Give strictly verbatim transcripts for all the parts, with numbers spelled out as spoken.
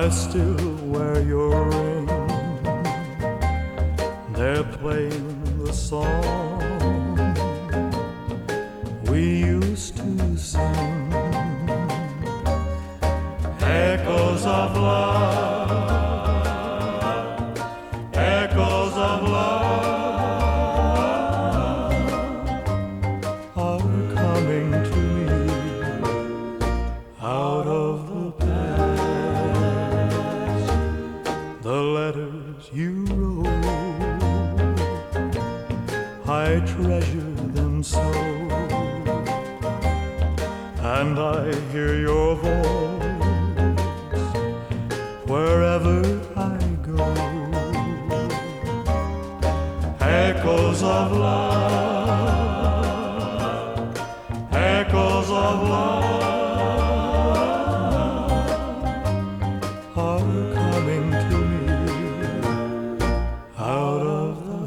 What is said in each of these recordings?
I still wear your ring. They're playing the song we used to sing. Echoes of love, echoes of love are coming to me out of the past. The letters you wrote, I treasure them so, and I hear your voice wherever I go. Echoes of love, echoes of love are coming to me out of the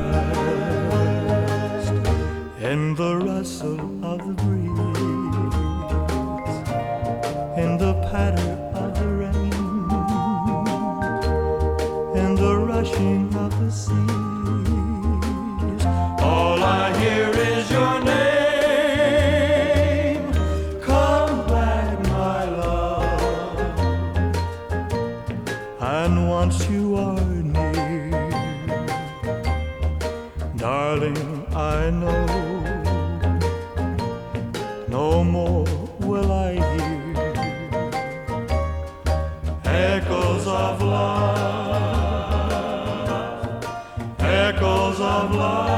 past. In the rustle of the breeze, in the patter of the rain, in the rushing of the seas, all I hear is your name. Come back, my love. And once you are near, darling, I know no more will I hear echoes of love, echoes of love